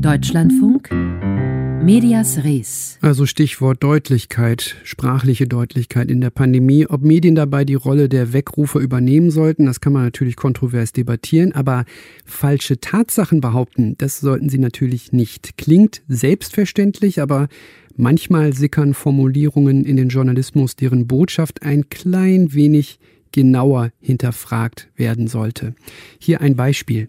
Deutschlandfunk Medias Res. Also Stichwort Deutlichkeit, sprachliche Deutlichkeit in der Pandemie. Ob Medien dabei die Rolle der Wegrufer übernehmen sollten, das kann man natürlich kontrovers debattieren. Aber falsche Tatsachen behaupten, das sollten sie natürlich nicht. Klingt selbstverständlich, aber manchmal sickern Formulierungen in den Journalismus, deren Botschaft ein klein wenig genauer hinterfragt werden sollte. Hier ein Beispiel.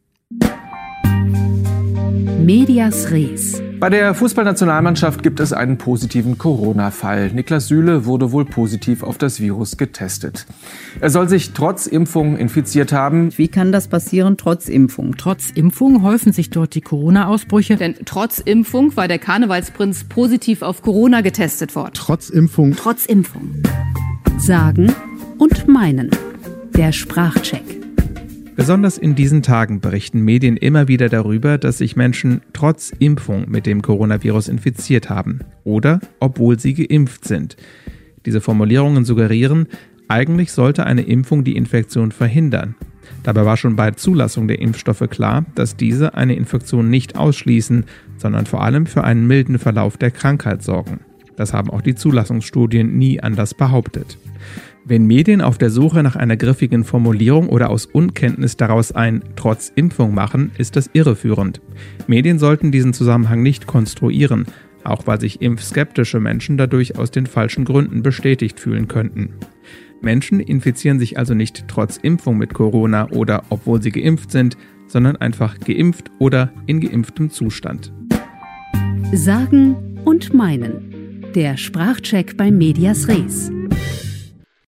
Medias Res. Bei der Fußballnationalmannschaft gibt es einen positiven Corona-Fall. Niklas Süle wurde wohl positiv auf das Virus getestet. Er soll sich trotz Impfung infiziert haben. Wie kann das passieren trotz Impfung? Trotz Impfung häufen sich dort die Corona-Ausbrüche. Denn trotz Impfung war der Karnevalsprinz positiv auf Corona getestet worden. Trotz Impfung. Trotz Impfung. Sagen und meinen. Der Sprachcheck. Besonders in diesen Tagen berichten Medien immer wieder darüber, dass sich Menschen trotz Impfung mit dem Coronavirus infiziert haben oder obwohl sie geimpft sind. Diese Formulierungen suggerieren, eigentlich sollte eine Impfung die Infektion verhindern. Dabei war schon bei Zulassung der Impfstoffe klar, dass diese eine Infektion nicht ausschließen, sondern vor allem für einen milden Verlauf der Krankheit sorgen. Das haben auch die Zulassungsstudien nie anders behauptet. Wenn Medien auf der Suche nach einer griffigen Formulierung oder aus Unkenntnis daraus ein trotz Impfung machen, ist das irreführend. Medien sollten diesen Zusammenhang nicht konstruieren, auch weil sich impfskeptische Menschen dadurch aus den falschen Gründen bestätigt fühlen könnten. Menschen infizieren sich also nicht trotz Impfung mit Corona oder obwohl sie geimpft sind, sondern einfach geimpft oder in geimpftem Zustand. Sagen und meinen. Der Sprachcheck bei Medias Res.